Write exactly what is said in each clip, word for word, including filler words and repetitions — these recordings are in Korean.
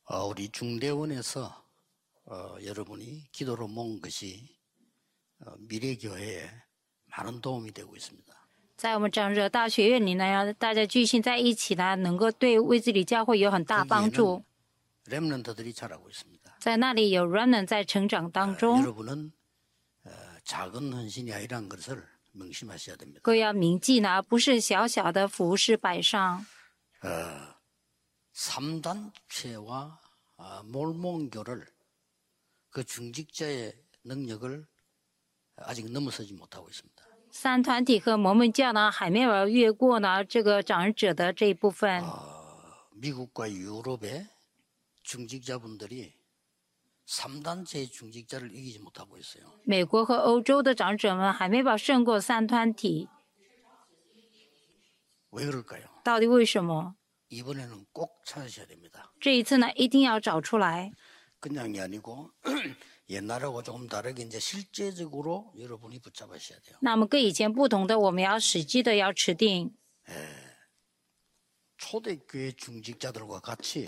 어, 우리 중대원에서 어, 여러분이 기도로 모은 것이 어, 미래교회에 많은 도움이 되고 있습니다. 在我们长者大学院里呢，大家聚心在一起呢，能够对卫治理教会有很大帮助。 렘넌트들이 자라고 있습니다. 在那里有 remnant 在成长当 어, 中， 여러분은 어, 작은 헌신이 아니라는 것을 명심하셔야 됩니다. 各位要铭记呢，不是小小的服饰摆上。 어, 삼단체와 어, 몰몬교를 그 중직자의 능력을 아직 넘어서지 못하고 있습니다. 三团体和摩门教呢，还没有越过呢这个长者的这一部分。 어, 미국과 유럽의 중직자분들이 삼단체의 중직자를 이기지 못하고 있어요. 美国和欧洲的长者们还没有胜过三团体， 왜 그럴까요? 到底为什么？ 이번에는 꼭 찾으셔야 됩니다. 这一次呢，一定要找出来。 그냥이 아니고 옛날하고 조금 다르게 이제 실제적으로 여러분이 붙잡으셔야 돼요. 那么跟以前不同的，我们要实际的要持定。 초대교회 중직자들과 같이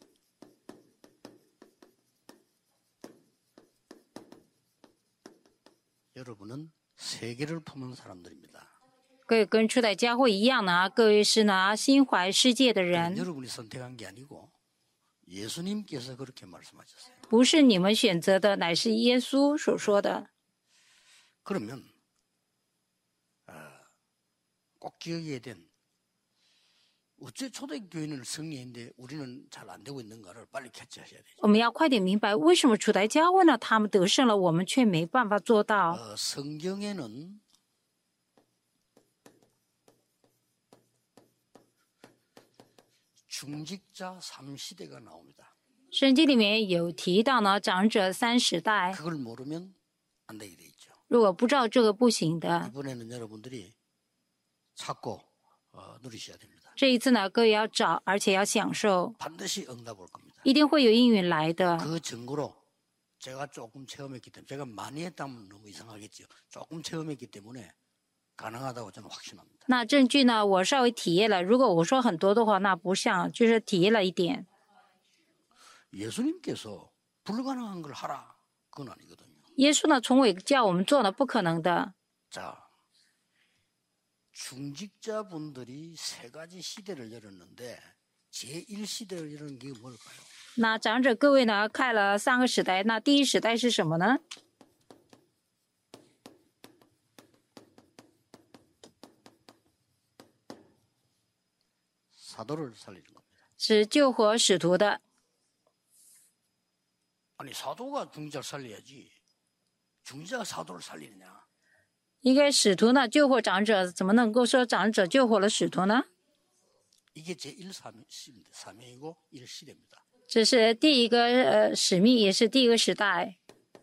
여러분은 세계를 품은 사람들입니다. 各位跟初代教会一样呢，各位是呢心怀世界的人， 여러분이 선택한 게 아니고 예수님께서 그렇게 말씀하셨어요. 不是你们选择的，乃是耶稣所说的。 그러면 어, 꼭 기억해야 된 어째 초대교회는 승리인데 우리는 잘 안 되고 있는가를 빨리 캐치하셔야 돼요. 我们要快点明白，为什么初代教会呢，他们得胜了，我们却没办法做到。 어, 성경에는 중직자 삼 시대가 나옵니다. 圣经里面有提到呢，长者三时代， 그걸 모르면 안 되게 돼 있죠. 如果不知道这个不行的。 이번에는 여러분들이 찾고 어, 누리셔야 됩니다. 这一次呢，各位要找，而且要享受， 반드시 응답 올 겁니다. 一定会有应允来的。 그 증거로 제가 조금 체험했기 때문에 제가 많이 했다면 너무 이상하겠죠. 조금 체험했기 때문에 가능하다고 저는 확신합니다. 那证据呢，我稍微体验了。如果我说很多的话，那不像，就是体验了一点。 예수님께서 불가능한 걸 하라. 그건 아니거든요. 耶稣呢，从未叫我们做呢不可能的。 자, 중직자분들이 세 가지 시대를 열었는데 제일 시대를 열은 게 뭘까요? 那长者各位呢，开了三个时代，那第一时代是什么呢？ 사도를 살리는 겁니다. 是救活使徒的。 아니 사도가 중직자를 살려야지 중직자가 사도를 살리느냐. 一个使徒呢救活长者，怎么能够说长者救活了使徒呢？ 이게 제일 사명이고 일 시대입니다. 这是第一个呃使命，也是第一个时代。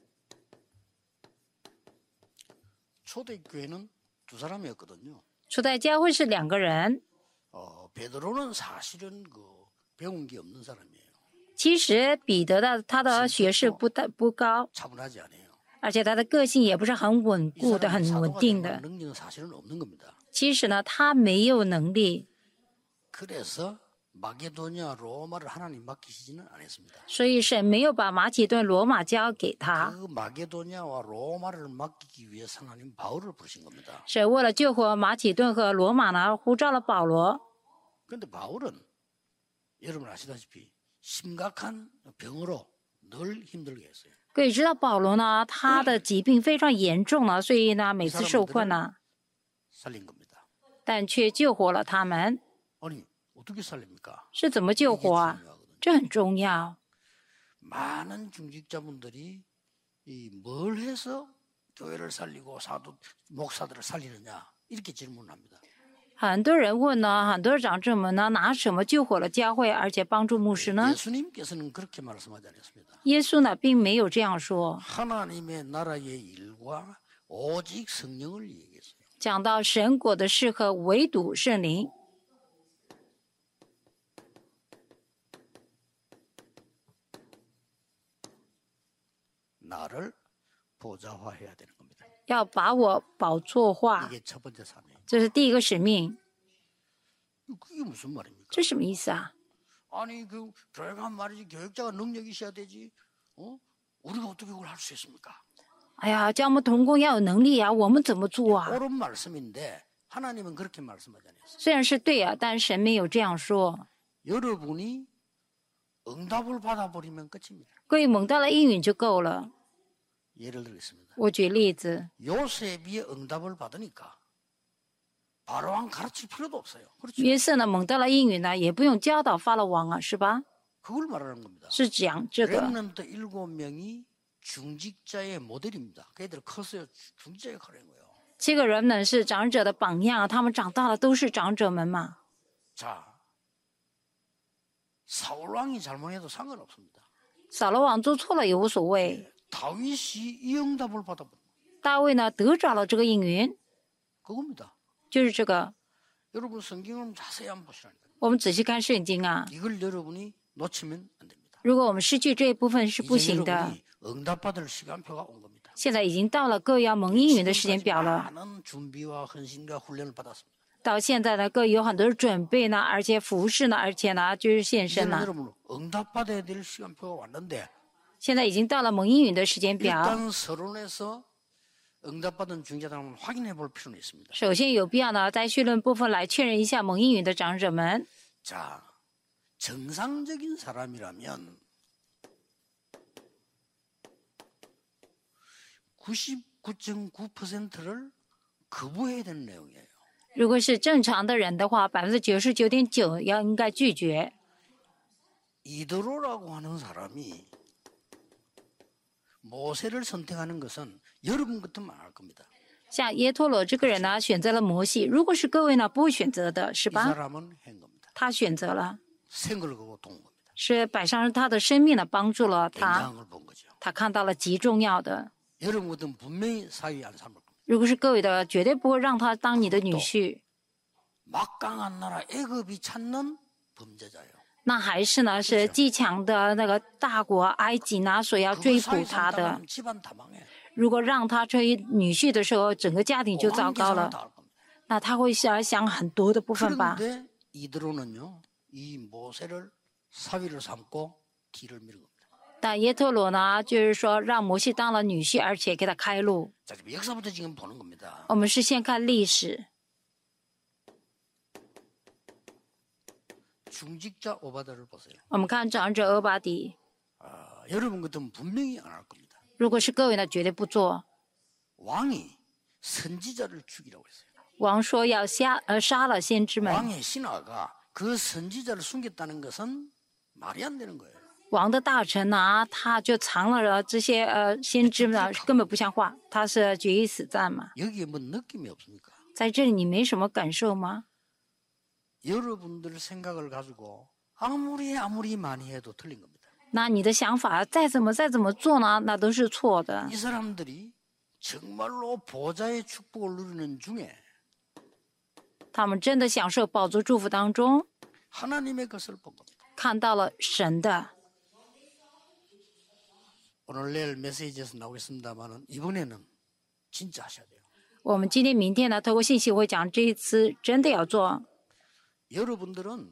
초대교회는 두 사람이었거든요. 初代教会是两个人， 어, 베드로는 사실은 그 배운 게 없는 사람이에요. 其实彼得的他的学识不大不高， 차분하지 않아요. 而且他的个性也不是很稳 이 固的、 사람이 很稳 사도가 定 될 的。 능력은 사실은 없는 겁니다. 其实呢，他没有能力， 그래서 마게도냐 로마를 하나님 맡기시지는 않았습니다. 所以神没有把马其顿、罗马交给他。 그 마게도냐와 로마를 맡기기 위해서 하나님 바울을 부르신 겁니다. 神为了救活马其顿和罗马呢，呼召了保罗。 그런데 바울은 여러분 아시다시피 심각한 병으로 늘 힘들게 했어요. 各位知道保罗呢，他的疾病非常严重了，所以呢，每次受困呢， 살린 겁니다. 但却救活了他们。 아니 어떻게 살립니까? 是怎么救活啊？这很重要。 많은 중직자분들이 이 뭘 해서 교회를 살리고 사도 목사들을 살리느냐 이렇게 질문을 합니다. 很多人问呢，很多长者们呢，拿什么救活了教会，而且帮助牧师呢？ 예수님께서는 그렇게 말씀하지 않았습니다. 耶稣呢，并没有这样说， 하나님의 나라의 일과 오직 성령을 얘기했어요. 讲到神国的事和唯独圣灵。 나를 보좌화해야 되는 겁니다. 要把我宝座化， 이게 첫 번째 사명. 这是第一个使命。 그게 무슨 말입니까? 这什么意思啊？ 아니 그 교회가 말이지 교육자가 능력이 있어야 되지. 어? 우리가 어떻게 그걸 할 수 있습니까? 哎呀，教我们同工要有能力啊，我们怎么做啊？ 옳은 말씀인데 하나님은 그렇게 말씀하지 않았어요. 虽然是对啊，但神没有这样说。 여러분이 응답을 받아버리면 끝입니다. 各位蒙到了应允就够了。 예를 들겠습니다. 我举例子， 요셉이 응답을 받으니까 바로왕 가르칠 필요도 없어요. 그렇죠? 约瑟呢蒙到了应允呢，也不用教导法老王啊，是吧？ 그걸 말하는 겁니다. 是讲这个。 렘넌트 일곱 명이 중직자의 모델입니다. 걔들 컸어요. 중직자의 가는 거예요. 七个人呢是长者的榜样，他们长大了都是长者们嘛。 자, 사울 왕이 잘못해도 상관없습니다. 扫罗王做错了也无所谓。 다윗이 이 응답을 받아본 大卫呢得着了这个应允， 그겁니다. 就是这个。 여러분 성경을 자세히 한번 보시라니까. 我们仔细看圣经啊， 이걸 여러분이 놓치면 안 됩니다. 如果我们失去这一部分是不 이제 行的。 여러분이 응답받을 시간표가 온 겁니다. 现在已经到了各位要蒙应允的时间表了。 많은 준비와 헌신과 훈련을 받았습니다. 到现在呢，各位有很多准备呢，而且服侍呢，而且呢就是献身 이제는 呢。 여러분 응답받아야 될 시간표가 왔는데 现在已经到了蒙应允的时间表。 일단 서론에서 응답받은 중재자를 한번 확인해 볼 필요는 있습니다. 首先有必要呢，在绪论部分来确认一下蒙应允的长者们。 자, 정상적인 사람이라면 구십구 점 구 퍼센트를 거부해야 되는 내용이에요. 如果是正常的人的话，百分之九十九点九要应该拒绝。 이드로라고 하는 사람이 모세를 선택하는 것은 여러분 같으면 안 할 겁니다. 像耶托罗这个人呢，选择了摩西。如果是各位呢，不会选择的，是 이 吧？ 사람은 한 겁니다. 他选择了， 생을 거고 돈 겁니다. 是摆上他的生命呢，帮助了他。 굉장한 걸 본 거죠. 他看到了极重要的。 여러분 같으면 분명히 사위 안 삼을 겁니다. 如果是各位的，绝对不会让他当你的女婿。 막강한 나라 애굽이 찾는 범죄자예요. 那还是呢，是极强的那个大国埃及呢所要 그 追捕 사위 他的。 삼다면 집안 다 망해. 如果让他成为女婿的时候，整个家庭就糟 온 糕 계산을 了。 다 할 겁니다. 那他会想想很多的部分吧。 그런데 이드로는요, 이 모세를 사위를 삼고 길을 미는 겁니다. 但耶特罗呢，就是说让摩西当了女婿，而且给他开路。 자, 지금 역사부터 지금 보는 겁니다. 我们是先看历史。 중직자 오바다를 보세요. 我们看长者俄巴底， 아, 여러분 같으면 분명히 안 할 겁니다. 如果是各位呢，绝对不做。 왕이 선지자를 죽이라고 했어요. 王说要杀呃杀了先知们， 왕의 신하가 그 선지자를 숨겼다는 것은 말이 안 되는 거예요. 王的大臣呢，他就藏了这些呃先知呢，根本不像话，他是决一死战嘛。 여기에 뭐 느낌이 없습니까? 在这里你没什么感受吗？ 여러분들 생각을 가지고 아무리 아무리 많이 해도 틀린 겁니다. 那你的想法再怎么再怎么做呢，那都是错的。 이 사람들이 정말로 보좌의 축복을 누리는 중에 他们真的享受宝座祝福当中， 하나님의 것을 본 겁니다. 看到了神的。 오늘 내일 메시지에서 나오겠습니다만 이번에는 진짜 하셔야 돼요. 我们今天、明天呢，透过信息会讲，这一次真的要做。 여러분들은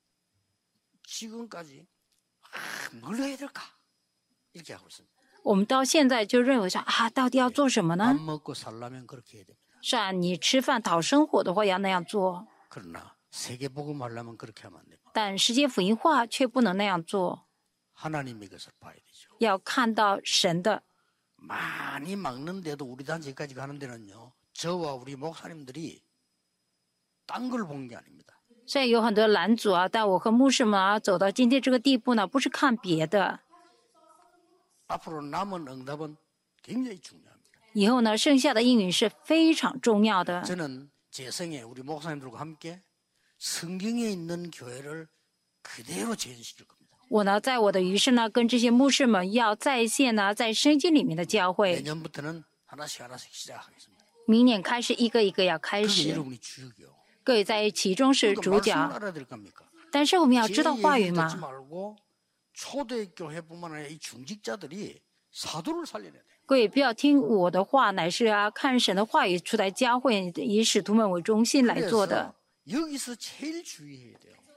지금까지 아, 뭘 해야 될까 이렇게 하고 있습니다. 我们到现在就认为说啊，到底要做什么 밥 呢？ 먹고 살려면 그렇게 해야 됩니다. 是啊，你吃饭讨生活的话要那样做， 그러나 세계복음 하려면 그렇게 하면 안 됩니다. 但世界福音化却不能那样做， 하나님의 것을 봐야 되죠. 要看到神的。 많이 막는데도 우리 단체까지 가는 데는요. 저와 우리 목사님들이 딴 걸 본 게 아닙니다. 虽然有很多拦阻啊，但我和牧师们啊走到今天这个地步呢，不是看别的。 앞으로 남은 응답은 굉장히 중요합니다. 以后呢，剩下的应允是非常重要的。 저는 제 생에 우리 목사님들과 함께 성경에 있는 교회를 그대로 재현시킬 겁니다. 我呢，在我的余生呢，跟这些牧师们要再现呢，在圣经里面的教会。 내년부터는 하나씩 하나씩 시작하겠습니다. 明年开始一个一个要开 그게 始， 여러분이 주역이요. 各位在其中是 그러니까 主 말씀을 角。 알아야 될 겁니까? 但是我们要知道 제 话语 얘기 嘛 듣지 。 말고 초대 교회뿐만 아니라 이 중직자들이 사도를 살려내야 돼요. 各位不要听我的话，乃是啊看神的话语出来教会，以使徒们为中心来做的。 그래서 여기서 제일 주의해야 돼요.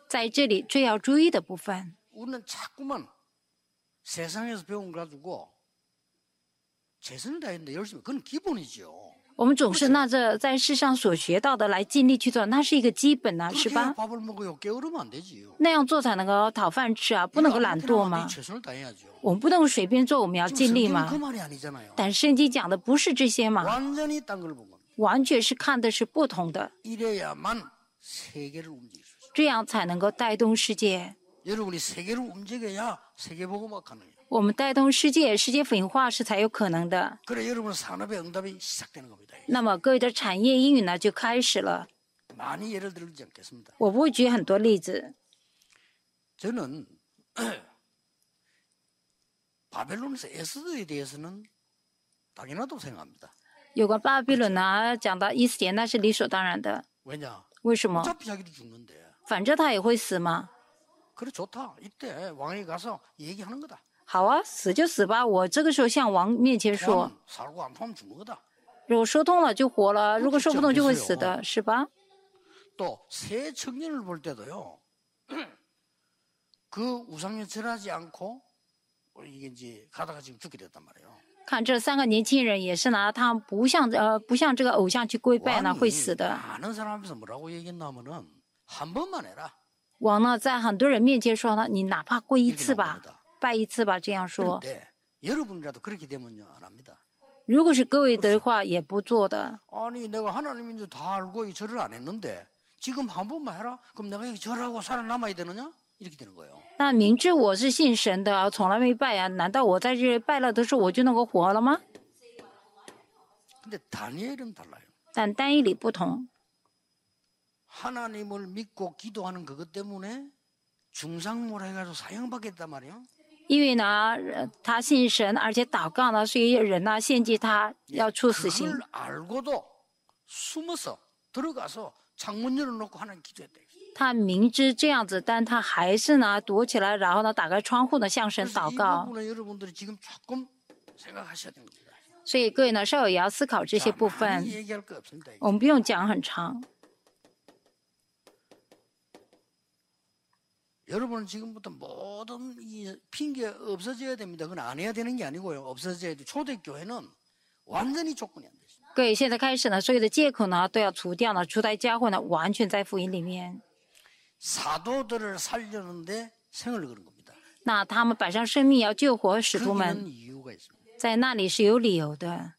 在这里最要注意的部分， 우리는 자꾸만 세상에서 배운 걸 가지고 최선을 다했는데 열심히 그건 기본이죠. 我们总是拿着在世上所学到的来尽力去做，那是一个基本啊，是 그렇게 吧？ 밥을 먹어요. 게으르면 안 되지요. 那样做才能够讨饭吃啊，不能够懒惰 네 吗？ 최선을 다해야죠. 我们不能够随便做，我们要 지금 尽力 성경은 嘛 그 。 말이 아니잖아요. 但圣经讲的不是这些嘛， 완전히 딴 걸 본 겁니다. 完全是看的是不同的， 이래야만 세계를 움직일 수 있어요. 这样才能够带动世界。 여러분이 세계를 움직여야 세계복음화 가능해요. 我们带动世界，世界福音化是才有可能的。 그래 여러분 산업의 응답이 시작되는 겁니다. 那么各位的产业应允呢就开始了。 많이 예를 들지 않겠습니다. 我不会举很多例子。 저는 바벨론에서 에스더에 대해서는 당연하다고 생각합니다. 有关巴比伦呢，讲到以斯帖，那是理所当然的。 왜냐? 为什么？ 어차피 자기도 죽는데. 反正他也会死嘛。 그래 좋다. 이때 왕이 가서 얘기하는 거다. 好啊，死就死吧。我这个时候向王面前说， 통하면 살고 안 통하면 죽는 거다. 如果说通了就活了，如果说不通就会死的，是吧？ 또 새 청년을 볼 때도요. 그 우상에 절하지 않고 이게 이제 가다가 지금 죽게 됐단 말이에요. 看这三个年轻人也是拿他们不向呃不向这个偶像去跪拜呢，会死的。 많은 사람 앞에서 뭐라고 얘기했냐면은 한 번만 해라. 王呢在很多人面前说呢，你哪怕跪一次吧，拜一次吧，这样说。 그런데 여러분이라도 그렇게 되면요 안 합니다. 如果是各位的话，也不做的。 아니 내가 하나님인 줄 다 알고 이 절을 안 했는데 지금 한 번만 해라. 그럼 내가 이 절하고 살아남아야 되느냐? 이렇게 되는 거예요. 那明知我是信神的，从来没拜啊，难道我在这拜了的时候我就能够活了吗？ 근데 다니엘은 달라요. 但单一理不同， 하나님을 믿고 기도하는 그것 때문에 중상모라 해가지고 사형받겠단 말이에요. 因为呢，呃他信神，而且祷告呢，所以人呢献祭他要处死刑。 그걸 알고도 숨어서 들어가서 창문 열어놓고 하나님 기도했대. 他明知这样子，但他还是呢躲起来，然后呢打开窗户呢向神 그래서 祷 이 告。 부분에 여러분들이 지금 조금 생각하셔야 됩니다. 所以各位呢稍微也要思考这些 자, 部分 많이 ， 얘기할 거 없습니다. 我们不用讲很长。 여러분은 지금부터 모든 이 핑계 없어져야 됩니다. 그건 안 해야 되는 게 아니고요. 없어져야 돼. 초대교회는 완전히 조건이 안 되죠. 各位现在开始呢，所有的借口呢都要除掉呢，初代教会呢完全在福音里面。 사도들을 살려는데 생을 거는 겁니다. 那他们摆上生命要救活使徒 거기는 们， 이유가 있습니다. 在那里是有理由的。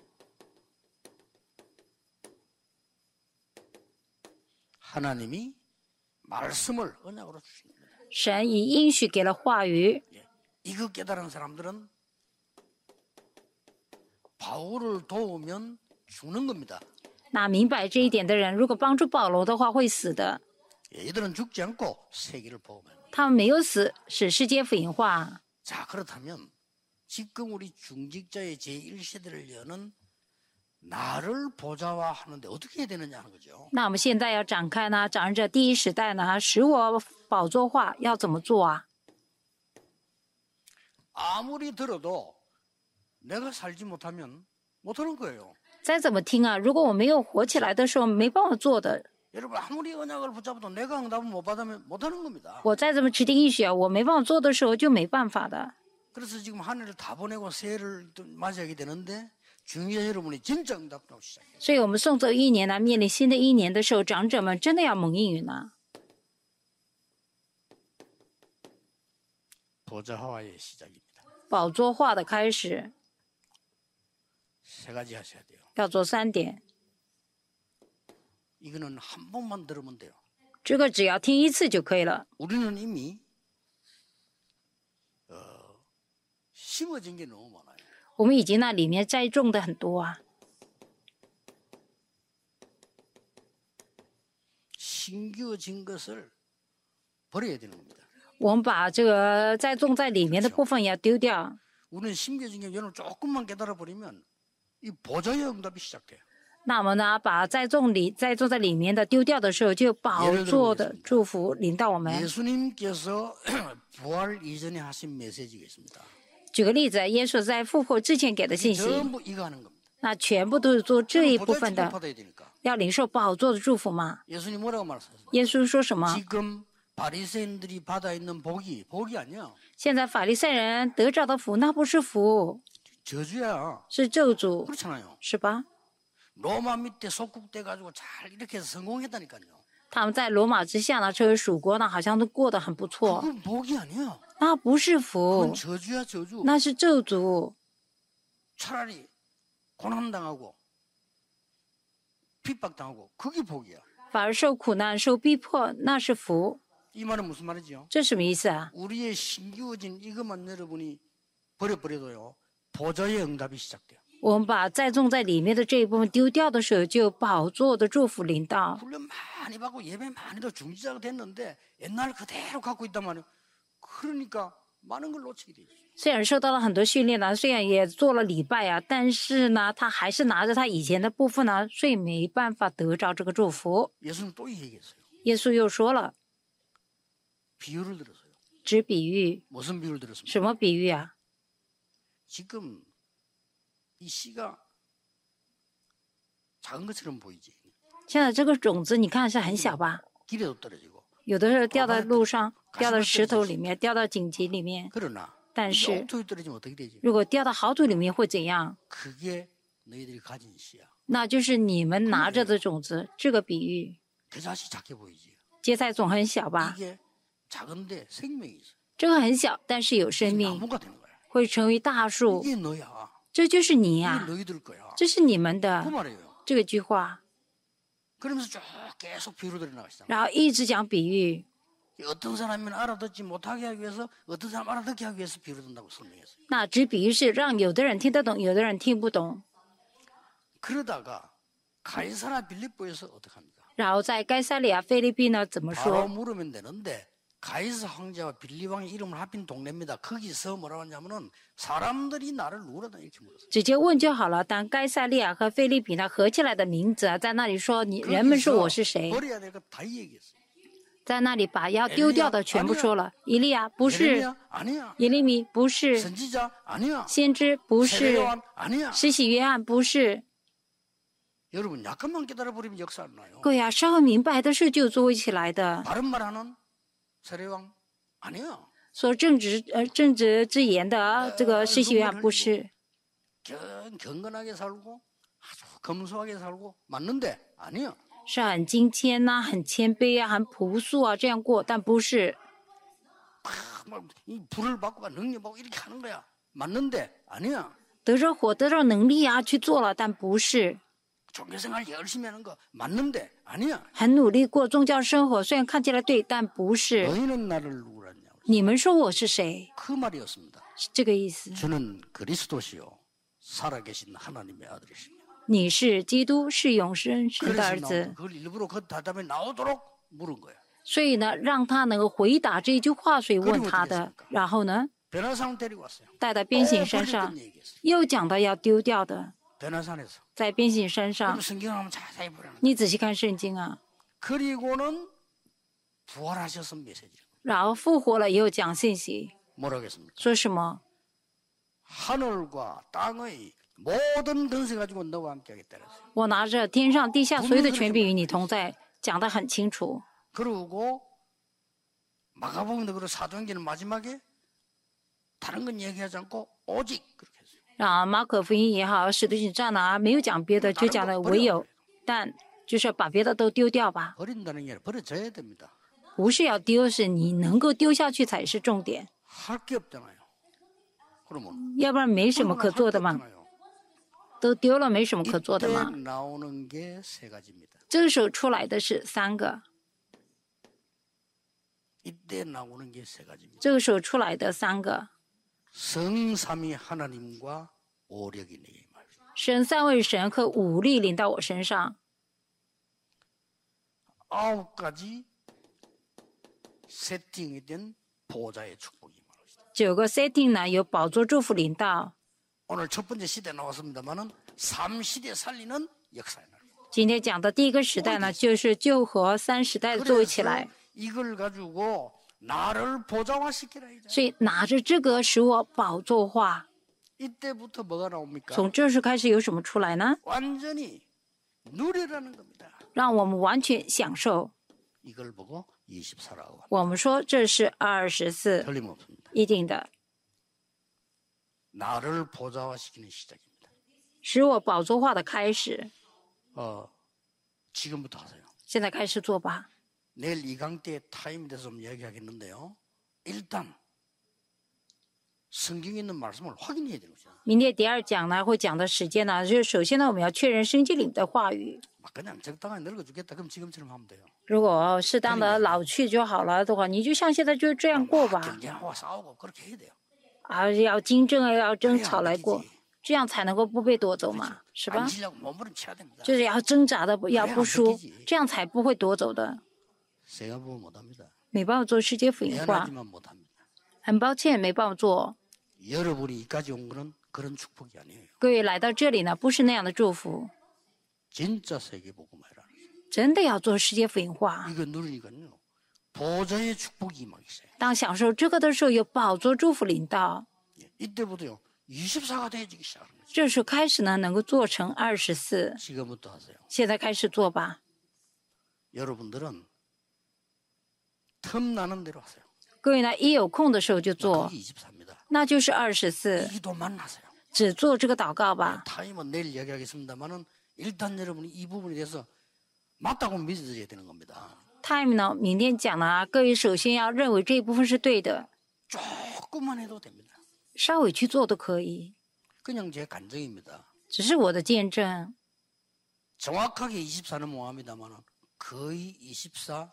하나님이 말씀을 언약으로 주신 겁니다. 神以应许给了话语， 예. 이거 깨달은 사람들은 바울을 도우면 죽는 겁니다. 那明白这一点的人，如果帮助保罗的话会死的。 예, 이들은 죽지 않고 세계를 보호합니다. 他们没有死，使世界福音化。 자, 그렇다면 지금 우리 중직자의 제일 세대를 여는 나를 보좌화 하는데 어떻게 해야 되느냐 하는 거죠. 那我们现在要展开呢，掌着第一时代呢，使我宝座化，要怎么做啊？ 아무리 들어도 내가 살지 못하면 못하는 거예요. 再怎么听啊，如果我没有活起来的时候，没办法做的。 여러분 아무리 언약을 붙잡아도 내가 응답을 못 받으면 못하는 겁니다. 我再怎么指定应许啊，我没办法做的时候就没办法的。 그래서 지금 한 해를 다 보내고 새해를 또 맞이하게 되는데 중요한 여러분이 진짜 응답하고 시작해요. 所以我们送走一年呢，面临新的一年的时候，长者们真的要蒙应允了。 보좌화의 시작입니다. 宝座化的开始 세 가지 하셔야 돼요. 要做三点， 이거는 한 번만 들으면 돼요. 这个只要听一次就可以了。 우리는 이미 어, 심어진 게 너무 많아요. 我们已经那里面栽种的很多啊， 심겨진 것을 버려야 되는 겁니다. 我们把这个栽种在里面的部分也要丢掉。 우리는 심겨진 게 여러분 조금만 깨달아 버리면 이 보좌의 응답이 시작돼요. 那我们呢，把栽种里栽种在里面的丢掉的时候，就宝座的祝福临到我们。 예수님께서 부활 이전에 하신 메시지가 있습니다. 举个例子，耶稣在复活之前给的信息， 전부 이거 하는 겁니다. 那全部都是做这一部 보좌의 分 축복 的， 받아야 되니까. 要领受宝座的祝福嘛。 예수님 뭐라고 말하셨어요? 耶稣说什么？ 지금 바리새인들이 받아 있는 복이 복이 아니야. 现在法利赛人得着的福，那不是福， 저주야. 是咒诅， 그렇잖아요. 是吧？ 로마 밑에 속국돼 가지고 잘 이렇게 해서 성공했다니까요. 他们在罗马之下呢，成为属国呢，好像都过得很不错。 그건 복이 아니야. 那不是福 그건 ， 저주야 저주. 那是咒诅。 차라리 고난당하고 핍박당하고 그게 복이야. 反而受苦难、受逼迫，那是福。 이 말은 무슨 말이죠? 这什么意思啊？ 우리의 신기워진 이것만 여러분이 버려버려도요. 보좌의 응답이 시작돼요. 我们把栽种在里面的这一部分丢掉的时候，就宝座的祝福临到。 훈련 많이 받고 예배 많이 도 중지자가 됐는데 옛날 그대로 갖고 있단 말이에요. 그러니까 많은 걸 놓치게 돼요. 虽然受到了很多训练呢，虽然也做了礼拜啊，但是呢，他还是拿着他以前的部分呢，所以没办法得着这个祝福。 예수는 또 얘기했어요. 耶稣又说了， 비유를 들었어요. 指比喻， 무슨 비유를 들었습니까? 什么比喻啊？ 지금 이 씨가 작은 것처럼 보이지. 现在这个种子你看是很小吧？ 길에도 떨어지고. 有的是掉在路上，掉到石头里面，掉到荆棘里面。 그러나 但 이게 是 옥토에 떨어지면 어떻게 되지? 如果掉到好土里面会怎样？ 그게 너희들이 가진 씨야. 那就是你们拿着的种子。这个比喻， 겨자씨 작게 보이지. 芥菜种很小吧？ 이게 작은데 생명이 있어. 这个很小，但是有生 이게 命， 나무가 되는 거야. 会成为大树。 이게 너야. 这就是你 이게 呀、 너희들 거야. 这是你们 그 的。 말이에요. 这个句话， 그러면서 쭉 계속 비유로 들어나가시잖아. 然后一直讲比喻。 어떤 사람은 알아듣지 못하게 하기 위해서 어떤 사람 알아듣게 하기 위해서 비유를 든다고 설명했어요. 那指比喻是让有的人听得懂，有的人听不懂。 그러다가 가이사라 빌립보에서 어떡합니까? 然后在该撒利亚菲律宾呢，怎么 바로 说？ 물으면 되는데 가이사 황제와 빌립 왕의 이름을 합힌 동네입니다. 거기서 뭐라고 하냐면은 사람들이 나를 누구라다 이렇게 물었어요. 直接问就好了。当该撒利亚和菲律宾呢合起来的名字啊，在那里说你人们说我是谁， 버려야 될 거 다 얘기했어요. 在那里把要丢掉的全部说了。以利亚不是， 예레미야 아니야. 耶利米不是， 선지자 아니야. 先知不是， 세례요한 아니야. 施洗约翰不是。 여러분 약간만 깨달아 버리면 역사 안 나요. 各位啊，稍微明白的事就做起来的。 바른 말하는 세례왕 아니야. 说正直呃正直之言的啊这个施洗约翰不是， 경, 경건하게 살고 아주 검소하게 살고 맞는데 아니야. 是很敬谦呐、很谦卑啊，很朴素啊，这样过，但不是。 막 이 불을 받고 막 능력 받고 이렇게 하는 거야. 맞는데 아니야. 得着火得着能力啊去做了，但不是。 종교생활 열심히 하는 거 맞는데 아니야. 很努力过宗教生活，虽然看起来对，但不是。 너희는 나를 누구라냐. 你们说我是谁？ 그 말이었습니다. 是这个意思。 주는 그리스도시요 살아계신 하나님의 아들이십니다. 你是基督，是永生神的 그래서 儿 나온 子。 그걸 일부러 그 답답에 나오도록 물은 거야. 所以呢，让他能够回答这一句话，所以问他的。 그리고 然后呢， 베나산 데리고 왔어요. 带到边境 또 山 버릴 上 건 얘기했어요. 又讲到要丢掉的， 베나산에서. 在边境山上 그럼 ， 성경을 한번 자세히 보라는 거야. 你仔细看圣经啊。 그리고는 부활하셔서 메시지. 然后复活了也有讲信息， 뭐라고 했습니까? 说什么？ 하늘과 땅의 모든 권세 가지고 너와 함께 하겠다 그랬어요. 我拿着天上地下所有的权柄与你同在，讲得很清楚。 그리고 마가복음도 그리고 사도행전은 마지막에 다른 건 얘기하지 않고 오직 그렇게 했어요. 啊，马可福音也好，使徒行传啊，没有讲别的，就讲了唯有，但就是把别的都丢掉吧， 버린다는 게 아니라 버려져야 됩니다. 不是要丢，是你能够丢下去才是重点， 할 게 없잖아요. 그러면 要不然没什么可做的嘛， 요 都丢了没什么可做的 이때 嘛。 나오는 게 세 가지입니다. 这个时候出来的是三个， 이때 나오는 게 세 가지입니다. 这个时候出来的三个， 성삼위 하나님과 오력이 내게 임하리라. 神三位神和武力临到我身上， 아홉 가지 세팅이 된 보좌의 축복이 임하리라. 九个 setting 呢有宝座祝福临到。 오늘 첫 번째 시대 나왔습니다만은 삼 시대 살리는 역사에 나옵니다. 今天讲的第一个时代呢，就是救和三时代作为起来， 이걸 가지고 나를 보좌화시키라 이제. 所以拿着这个使我宝座化。 이때부터 뭐가 나옵니까? 从这时开始有什么出来呢？ 완전히 누리라는 겁니다. 让我们完全享受。 이걸 보고 이십사라고. 我们说这是二十四， 틀림없습니다. 一定的， 나를 보좌화시키는 시작입니다. 使我宝座化的开始。 어, 지금부터 하세요. 现在开始做吧。 내일 이 강대 타임에 대해서 좀 이야기하겠는데요. 일단 성경에 있는 말씀을 확인해야 되는 거죠. 明天第二讲呢会讲的时间呢，就是首先呢我们要确认圣经里的话语。 막 그냥 적당하게 늙어 죽겠다. 그럼 지금처럼 하면 돼요. 如果适当的老去就好了的话，你就像现在就这样过 막 吧。 경쟁하고 싸우고 그렇게 해야 돼요. 啊，要竞争啊，要争吵来过 그래야 안 되지. ， 这样才能够不被夺走嘛，是吧？ 안 지려고 몸부림쳐야 됩니다. 就是要挣扎的，不要不输 그래야 안 되지. ， 这样才不会夺走的。 세가보면 못합니다. 没办法做世界福音化， 미안하지만 못합니다. 很抱歉没办法做。 여러분이 이까지 온 거는 그런 축복이 아니에요. 各位来到这里呢，不是那样的祝福， 진짜 세계복음화라는 거예요. 真的要做世界福音化。 이거 누르니까요. 보좌의 축복이 막 있어요. 当享受这个的时候，有宝座祝福临到， 이때부터요. 이십사가 되어지기 시작하는 거죠. 这时候开始呢，能够做成二十四。 지금부터 하세요. 现在开始做吧。 여러분들은 틈나는 대로 하세요. 各位呢，一有空的时候就做， 그게 이십사입니다. 那就是二十四， 기도만 하세요. 只做这个祷告吧。 타임은 내일 이야기하겠습니다만은 일단 여러분이 이 부분에 대해서 맞다고 믿어야 되는 겁니다. time 呢，明天讲呢，各位首先要认为这一部分是对的， 조금만 해도 됩니다. 稍微去做都可以， 그냥 제 간증입니다. 只是我的见证。 정확하게 이십사는 못합니다만은 거의 이십사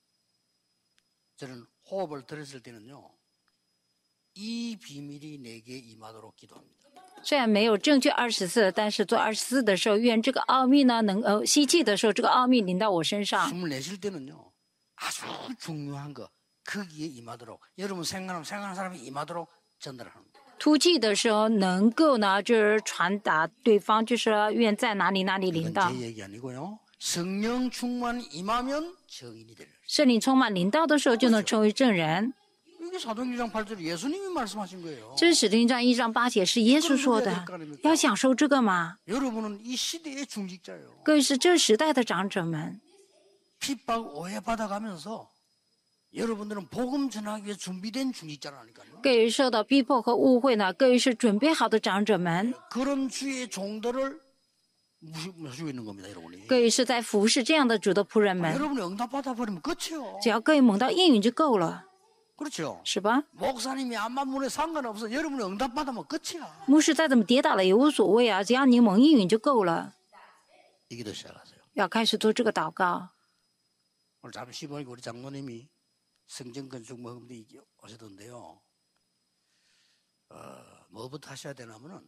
저는 호흡을 들었을 때는요. 이 비밀이 내게 임하도록 기도합니다. 虽然没有正确二十四，但是做二十四的时候，愿这个奥秘呢能呃吸气的时候，这个奥秘临到我身上。 숨을 내쉴 때는요. 아주 중요한 거 거기에 임하도록 여러분 생각하는 생각하는 사람이 임하도록 전달하는 거예요. 吐气的时候，能够呢就是传达对方，就是愿在哪里哪里临 이건 到。 제 얘기 아니고요. 성령 충만 임하면 정인이 되는 거예요. 圣灵充满临到的时候，就能成为证人。 이게 사도행전 일 장 팔 절 예수님이 말씀하신 거예요. 这是使徒行传一章八节，是耶稣说的，要享受这个嘛。 여러분은 이 시대의 중직자예요. 各位是这时代的长者们， 핍박 오해 받아가면서 여러분들은 복음 전하기 위해 준비된 중직자라니까요. 各位受到逼迫和误会呢，各位是准备好的长者们， 그런 주의 종들을 무시- 무시고 있는 겁니다, 여러분이. 各位是在服侍这样的主的仆人们。 여러분이 응답 받아버리면 끝이요. 只要各位蒙到应允就够了， 그렇죠. 是吧？ 목사님이 암만 문에 상관없어. 여러분이 응답 받으면 끝이야. 牧师再怎么跌倒了也无所谓啊，只要你蒙应允就够了。 이기도 시작하세요. 要开始做这个祷告。 오늘 잠시 보니까 우리 장로님이 성전 건축 모금도 오시던데요. 어, 뭐부터 하셔야 되냐면은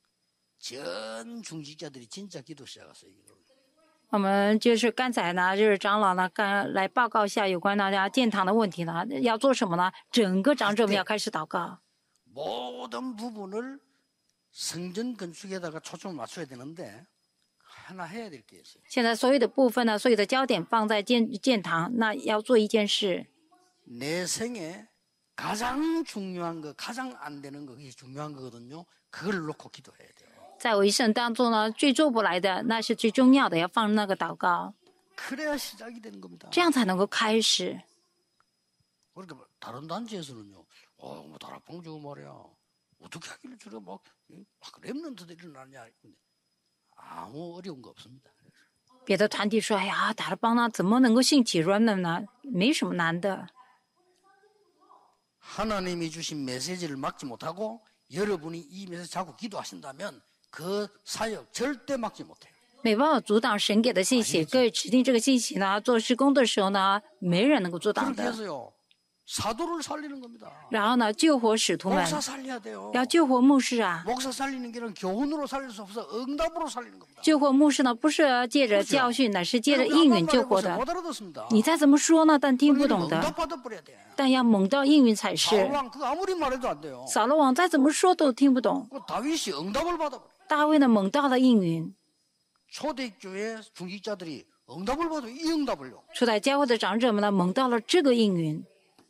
전 중직자들이 진짜 기도 시작했어요. 我们就是刚才呢，就是长老呢，刚来报告一下有关大家建堂的问题呢，要做什么呢？整个长者们要开始祷告， 모든 부분을 성전 건축에다가 초점을 맞춰야 되는데 하나 해야 될 게 있어요. 现在所有的部分呢，所有的焦点放在建建堂，那要做一件事， 내 생에 가장 중요한 거, 가장 안 되는 거, 그게 중요한 거거든요. 그걸 놓고 기도해야 돼요. 在我一生当中呢，最做不来的那是最重要的，要放那个祷告， 그래야 시작이 되는 겁니다. 这样才能够开始。 그러니까 다른 단체에서는요, 어, 뭐 다락방 주고 말이야. 어떻게 하길래 저래 막, 막 랩런트들이 일어나냐. 근데 아무 어려운 거 없습니다. 别的团体说：“哎呀，打了帮呢，怎么能够兴起 run 呢？没什么难的。 하나님이 주신 메시지를 막지 못하고 여러분이 이 메시지 자꾸 기도하신다면 그 사역 절대 막지 못해요. 没办法阻挡神给的信息。各位指定这个信息呢，做施工的时候呢，没人能够阻挡 그렇게 的。 해서요, 사도를 살리는 겁니다. 然后呢，救活使徒们， 목사 살려야 돼요. 要救活牧师啊！ 목사 살리는 길은 교훈으로 살릴 수 없어 응답으로 살리는 겁니다. 救活牧师呢，不是借着教训，乃是借着应允救活的。 못 알아듣습니다. 你再怎么说呢，但听不懂的， 응답 받아버려야 돼. 但要蒙到应允才是。 사울왕 그 아무리 말해도 안 돼요. 扫罗王再怎么说都听不懂， 그 다윗이 응답을 받아버려. 大卫呢蒙到了应允。 초대교회 중직자들이 응답을 받아 이 응답을요. 初代教会的长者们呢蒙到了这个应允，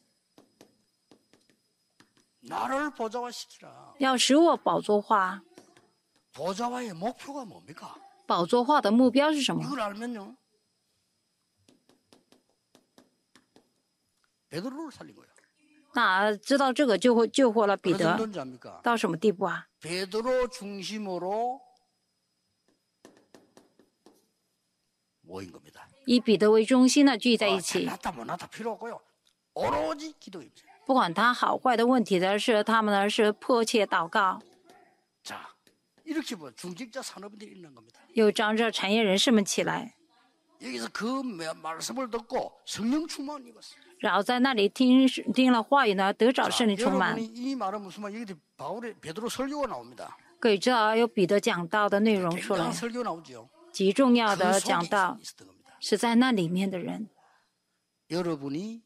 나를 보좌화시키라. 要使我宝座化。 보좌화의 목표가 뭡니까? 宝座化的目标是什么？ 이걸 알면요. 베드로를 살린 거예요. 那知道这个就会救活了彼 어느 得， 정도인지 압니까? 到什么地步啊？ 베드로 중심으로 모인 겁니다. 以彼得为中心呢聚在一 어, 起， 잘났다 못났다 필요 없고요. 오로지 기도입니다. 不管他好坏的问题的是，他们呢是迫切祷告。 자, 이렇게 뭐 중직자 산업인들이 있는 겁니다. 有长者产业人士们起来， 여기서 그 말씀을 듣고 성령 충만 입었어요. 然后在那里听听了话语呢，得着 자, 圣灵充满。 여러분이 이 말은 무슨 말? 여기 바울의 베드로 설교가 나옵니다. 各位知道有彼得讲道的内容出 굉장한 来， 설교 나오죠. 极重要 그 的 속에 讲道 있었던 겁니다. 是在那里面的人。 여러분이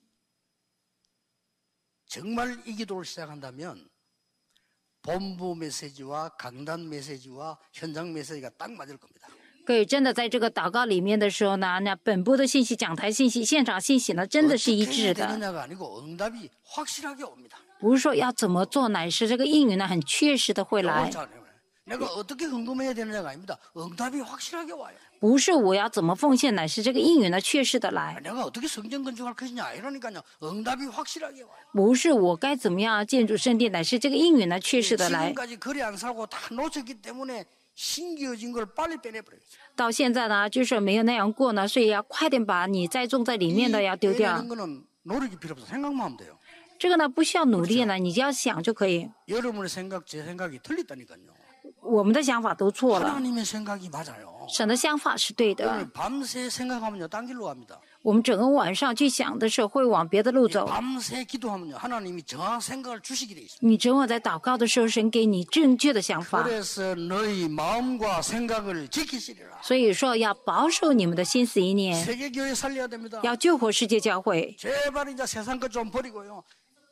정말 이 기도를 시작한다면 본부 메시지와 강단 메시지와 현장 메시지가 딱 맞을 겁니다. 各位真的在这个祷告里面的时候呢，那本部的信息、讲台信息、现场信息呢，真的是一 어떻게 致的， 되느냐가 아니고 응답이 확실하게 옵니다. 不是说要怎么做，乃是这个应允呢很确实的会来， 잘 해요. 내가 어떻게 헌금해야 되느냐가 아닙니다. 응답이 확실하게 와요. 不是我要怎么奉献，乃是这个应允呢确实的来， 내가 어떻게 성전 건축할 것이냐 이러니까요. 응답이 확실하게 와요. 不是我该怎么样建筑圣殿，乃是这个应允呢确实的来。 지금까지 거리 안 살고 다 놓쳤기 때문에 신기어진 걸 빨리 빼내버려요. 到现在呢，就是没有那样过呢，所以要快点把你再种在里面的要丢掉 빼내는 。 거는 노력이 필요 없어. 생각만 하면 돼요. 这个呢不需要努力呢，你只要想就可以。 여러분의 생각, 제 생각이 틀렸다니까요. 我们的想法都错了， 하나님의 생각이 맞아요. 神的想法是对的。 오늘 밤새 생각하면요, 딴 길로 갑니다. 我们整个晚上去想的时候，会往别的路走。 밤새 기도하면요, 하나님이 정확한 생각을 주시게 돼 있습니다. 你整晚在祷告的时候，神给你正确的想法， 그래서 너희 마음과 생각을 지키시리라. 所以说要保守你们的心思意念， 세계교회 살려야 됩니다. 要救活世界教会。 제발 이제 세상 것 좀 버리고요.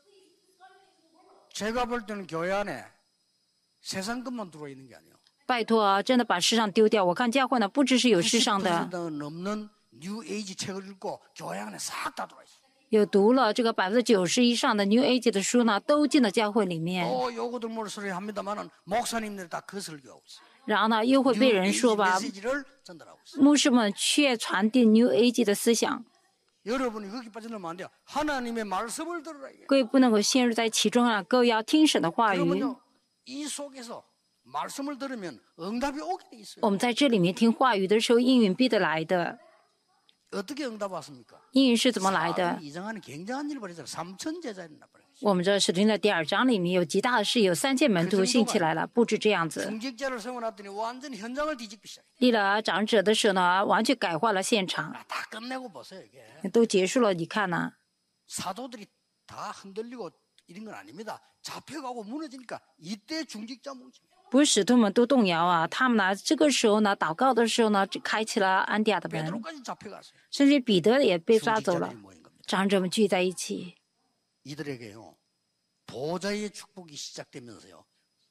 제가 볼 때는 교회 안에 세상 것만 들어있는 게 아니에요. 拜托啊，真的把世上丢掉。我看教会呢，不只是有世上的， 구십 퍼센트 넘는 뉴 에이지 책을 읽고 교회 안에 싹 다 들어있어요. 有读了这个百分之九十以上的 New Age 的书呢，都进了教会里面。 또 요거들 뭘 소리 합니다만은 목사님들이 다 그 설교하고 있어요. 然后呢，又会被 뉴 人说 에이지 吧， 메시지를 전달하고 있어요. 牧师们却传递 New Age 的思想。 여러분이 거기 빠져들면 안 돼요. 하나님의 말씀을 들으라. 이게. 各位不能够陷入在其中啊，各位要听神的话语。 그러면요, 이 속에서 말씀을 들으면 응답이 오게 돼 있어요. 我们在这里面听话语的时候，应允必得来的。 어떻게 응답 왔습니까? 应允是怎么来的？ 이 장 안에 굉장한 일을 벌였어요. 삼천 제자를 나버렸어요. 我们这使徒行传的第二章里面有极大的事，有三千门徒信起来了，不止这样子。 중직자를 세워놨더니 완전히 현장을 뒤집기 시작해요. 立了长者的时候呢，完全改化了现场， 아, 다 끝내고 보세요. 이게 都结束了。你看呢？ 사도들이 다 흔들리고 이런 건 아닙니다. 잡혀가고 무너지니까 이때 중직자 뭉침. 不是使徒们都动摇啊，他们呢这个时候呢祷告的时候呢，就开启了安地亚的门， 베드로까지 잡혀갔어요. 甚至彼得也被抓走了 중직자들이 。 모인 겁니다. 长者们聚在一起， 이들에게요 보좌의 축복이 시작되면서요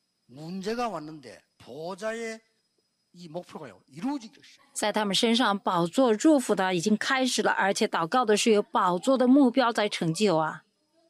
문제가 왔는데 보좌의 이 목표가요 이루어지기 시작. 在他们身上宝座祝福的已经开始了，而且祷告的是有宝座的目标在成就啊。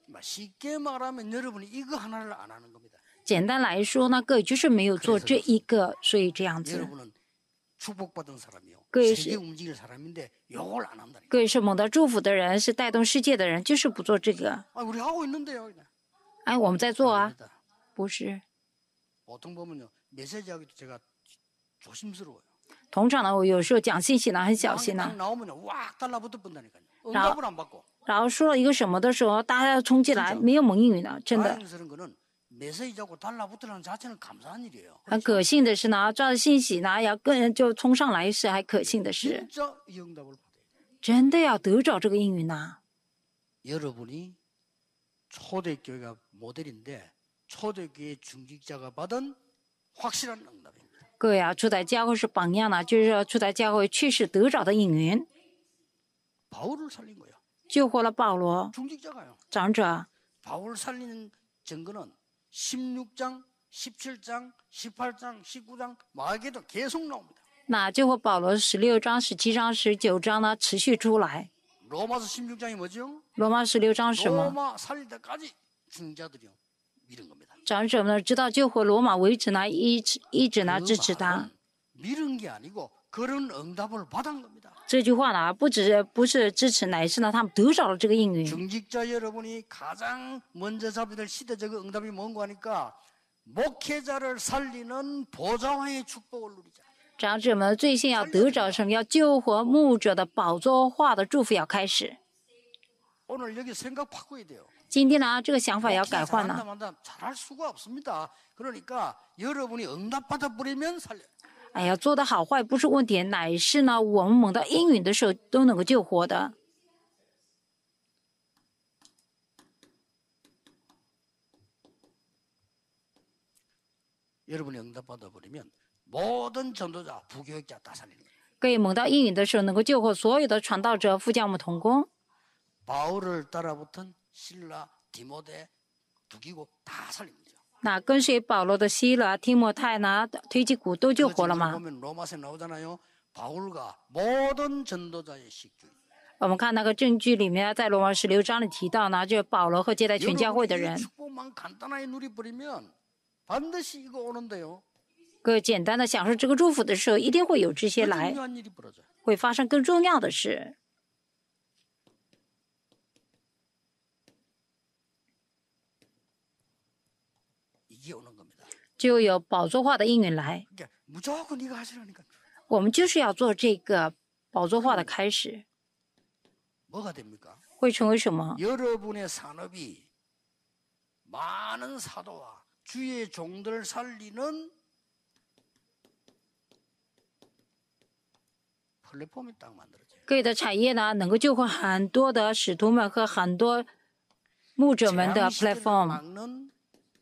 쉽게 말하면 여러분이 이거 하나를 안 하는 겁니다. 简单来说呢，各位就是没有做这一个，所以这样子。 여러분은 축복받은 사람이요. 그 세계 움직일 사람인데 이걸 안 한다니까. 各位是蒙得祝福的人，是带动世界的人，就是不做这个。 아, 우리 하고 있는데요. 哎，我们在做啊， 아닙니다. 不是。 보통 보면요 메시지하기도 제가 조심스러워요. 通常呢，我有时候讲信息呢很小心 딱 呢， 나오면요 와 달라붙어 본다니까요. 응답을 안 받고. 然后说了一个什么的时候，大家要冲进来，没有蒙应允的，真的。 다행스러운 거는 메시지하고 달라붙으라는 자체는 감사한 일이에요. 很可信的是呢，照着信息呢，要跟就冲上来是还可信的是， 진짜 이 응답을 받아요. 真的要得着这个应允呐。 여러분이 초대교회가 모델인데 초대교회 중직자가 받은 확실한 응답입니다. 各位啊，初代教会是榜样呢，就是说初代教会确实得着的应允， 바울을 살린 거예요. 救活了保罗 중직자가요. 长者。 바울 살리는 증거는 십육 장, 십칠 장, 십팔 장, 십구 장 마에게도 계속 나옵니다. 那救活保罗十六章、十七章、十九章呢，持续出来。 로마서 십육 장이 뭐죠? 罗马十六章是什么？ 로마 살릴 때까지 중자들이요 믿은 겁니다. 长者们呢，知道救活罗马为止呢，一直一直呢 그 支持他。 말은 믿은 게 아니고 그런 응답을 받은 겁니다. 这句话呢，不只是不是支持，乃是呢，他们得着了这个应允。 중직자 여러분이 가장 먼저 잡아야 될 시대적 응답이 뭔가 하니까 목회자를 살리는 보좌와의 축복을 누리자. 长者们最先要得着什么？要救活牧者的宝座化的祝福要开始。 오늘 여기 생각 바꿔야 돼요. 今天呢，这个想法要改 목회자 换 잘한다 了。 만다 잘할 수가 없습니다. 그러니까 여러분이 응답받아 버리면 살려. 哎呀，做的好坏不是问题，乃是呢，我们蒙到应允的时候都能够救活的。 여러분이 응답받아 버리면 모든 전도자, 부교육자 다 살리는 거예요. 可以蒙到应允的时候，能够救活所有的传道者、副教牧同工。 바울을 따라붙은 실라, 디모데, 두기고 다 살립니다. 那跟随保罗的希勒、提摩太呢、推基古都救 그 活了 증거를 吗？ 보면 로마서 나오잖아요. 바울과 모든 전도자의 식주의. 我们看那个证据里面，在罗马十六章里提到呢，就是保罗和接待全教会的 여러분이 이 人。 축복만 간단하게 누려버리면 반드시 이거 오는데요. 各位简单的享受这个祝福的时候，一定会有这些 그 来， 중요한 일이 벌어져요. 会发生更重要的事。 이게 오는 겁니다. 就有宝座化的应允来。 그러니까 무조건 네가 하시라니까. 我们就是要做这个宝座化的开始， 뭐가 됩니까? 会成为什么？ 여러분의 산업이 많은 사도와 주의 종들을 살리는 플랫폼이 딱 만들어져요. 各位的产业呢，能够救活很多的使徒们和很多牧者们的 재앙 시대를 platform， 막는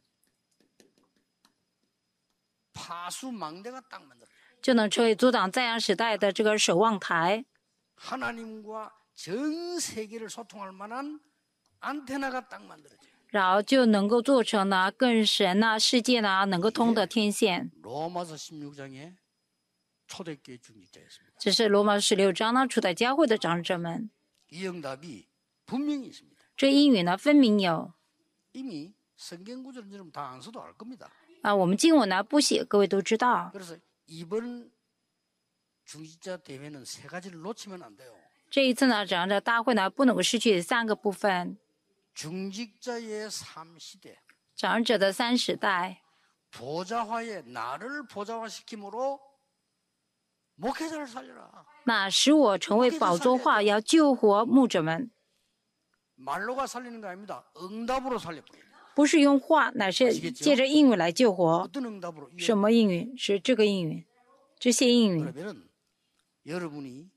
파수망대가 딱 만들어져요. 就能成为阻挡在阳时代的这个守望台， 하나님과 전 세계를 소통할 만한 안테나가 딱 만들어져요. 然后就能够做成呢更神呐、世界呢能够通的天线。 로마서 십육 장의 초대교회 중직자였습니다. 这是罗马十六章呢初代教会的长者们， 이 응답이 분명히 있습니다. 这应允呢分明有 이미 성경 구절은 여러분 다 안 써도 알 겁니다. 啊，我们经文呢不写，各位都知道。 그래서 이번 중직자 대회는 세 가지를 놓치면 안 돼요. 这一次呢，长者大会呢不能够失去三个部分： 중직자의 삶 시대, 长者的三时代， 보좌화에 나를 보좌화시킴으로 목회자를 살려라. 那使我成为宝座化，要救活牧者们， 말로가 살리는 거 아닙니다. 응답으로 살려버려요. 不是用话，乃是借着应允来救活。 어떤 응답으로? 什么应允？是这个应允，这些应允。 그러면은 여러분이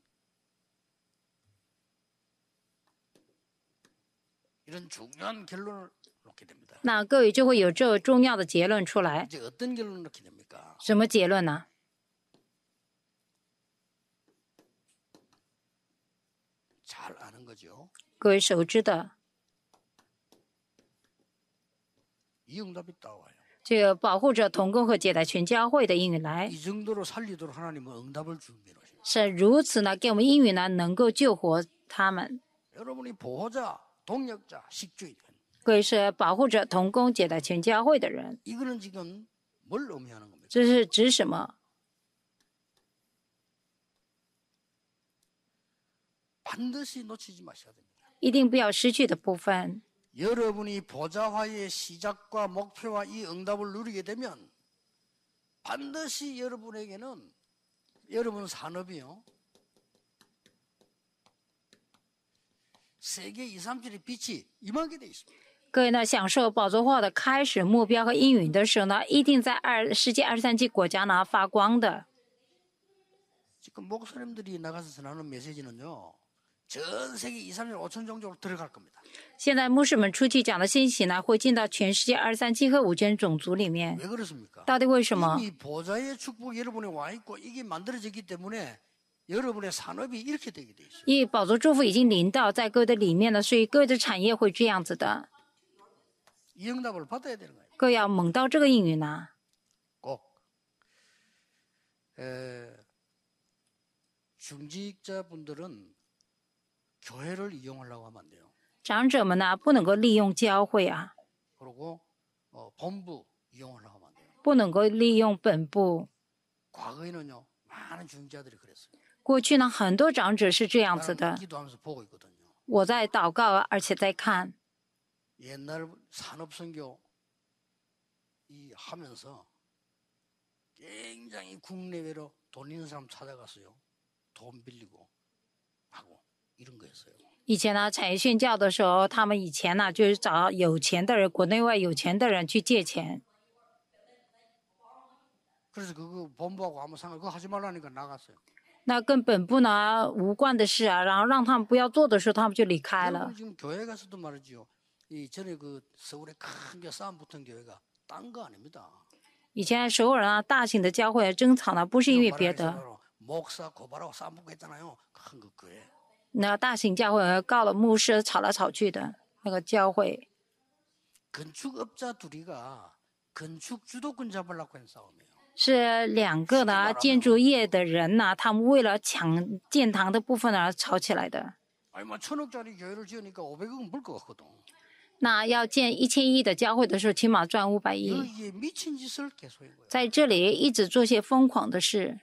이런 중요한 결론을 놓게 됩니다. 那各位就会有这重要的结论出来。 이제 어떤 결론을 놓게 됩니까? 什么结论呢？ 잘 아는 거죠. 各位熟知的， 이 응답이 따와요. 这个保护者同工和接待全教会的应允来， 이 정도로 살리도록 하나님은 응답을 준비해 놓으십니다. 是如此呢，给我们应允呢，能够救活他们。 여러분이 보호자, 동력자, 식주인. 各位是保护者同工接待全教会的人， 이거는 지금 뭘 의미하는 겁니까? 这是指什么？ 반드시 놓치지 마셔야 됩니다. 一定不要失去的部分。 여러분이 보좌화의 시작과 목표와 이 응답을 누리게 되면 반드시 여러분에게는 여러분 산업이요. 세계 이, 삼, 칠의 빛이 임하게 돼 있습니다. 各位呢，享受宝座化的开始目标和应允的时候呢，一定在二世界二十三级国家呢发光的。 지금 목사님들이 나가서 전하는 메시지는요. 전 세계 이, 삼, 칠, 오천 종족으로 들어갈 겁니다. 现在牧师们出去讲的信息呢，会进到全世界二十三七和五千种族里面。 왜 그렇습니까? 到底为什么？ 이미 보좌의 축복이 여러분에 와 있고 이게 만들어졌기 때문에 여러분의 산업이 이렇게 되게 돼 있어요. 因为宝座祝福已经临到在各位的里面了，所以各位的产业会这样子的。 이 응답을 받아야 되는 거예요. 各位要蒙到这个应允呢。 꼭 에, 중직자분들은 교회를 이용하려고 하면 안 돼요. 长者们呢，不能够利用教会啊， 그리고 어, 본부 이용하려고 하면 안 돼요. 不能够利用本部。 과거에는요 많은 중직자들이 그랬어요. 过去呢，很多长者是这样子 나는 的。 기도하면서 보고 있거든요. 我在祷告，而且在看。 옛날 산업선교 이 하면서 굉장히 국내외로 돈 있는 사람 찾아갔어요. 돈 빌리고 하고 이런 거였어요. 以前呢，产业宣教的时候，他们以前呢就是找有钱的人，国内外有钱的人去借钱。 그래서 그거 본부하고 아무 상관 그거 하지 말라니까 나갔어요. 那跟本部呢无关的事啊，然后让他们不要做的时候，他们就离开了。 여러분 지금 교회 가서도 말이죠. 이 전에 그 서울에 큰 게 싸움 붙은 교회가 딴 거 아닙니다. 以前首尔啊，大型的教会争吵呢，不是因为别的。 목사 고발하고 싸움 붙고 했잖아요. 큰 그 교회. 那大型教会告了牧师，吵来吵去的那个教会。 건축업자 둘이가 건축 주도권 잡으려고 한 싸움이에요. 是两个呢建筑业的人呢，他们为了抢建堂的部分而吵起来的。 아니 뭐 천억짜리 교회를 지으니까 오백억은 벌 것 같거든. 那要建一千亿的教会的时候，起码赚五百亿。 여기에 미친 짓을 계속 한 거예요. 在这里一直做些疯狂的事，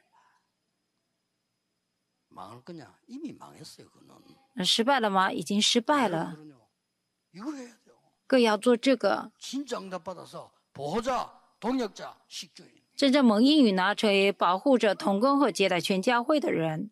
망할 거냐? 이미 망했어요. 그는. 失败了吗？已经失败了。 여러분은요, 이거 해야 돼요. 更要做这个， 진짜 응답 받아서 보호자, 동역자, 식주인. 真正蒙应允呢，成为保护着同工和接待全教会的人。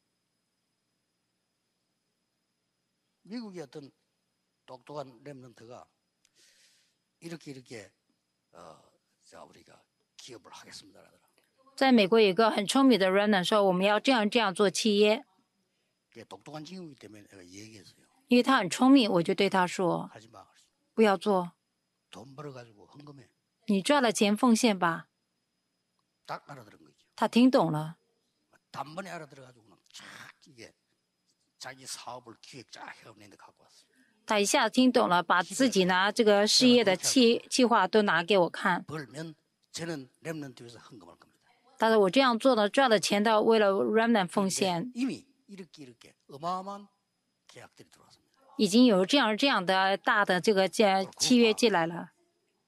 미국의 어떤 똑똑한 렘넌트가 이렇게 이렇게 어, 자 우리가 기업을 하겠습니다. 在美国有一个很聪明的人呢，说我们要这样这样做企业， 똑똑한 친구이기 때문에 내가 얘기했어요. 因为他很聪明，我就对他说 하지 마. 不要做， 돈 벌어가지고 헌금해. 你赚了钱奉献吧。 딱 알아들은 거죠. 他听懂了， 단번에 알아들어가지고는 쫙 이게 자기 사업을 기획 쫙 해오는데 갖고 왔어요. 他一下子听懂了，把自己呢这个事业的计计划都拿给我看。 벌면 저는 렘넌트에서 헌금할 겁니다. 但是我这样做呢，赚了钱的为了 remnant 奉献， 이미 이렇게 이렇게 어마어마한 계약들이 들어왔습니다. 已经有这样这样的大的这个契契约进来了。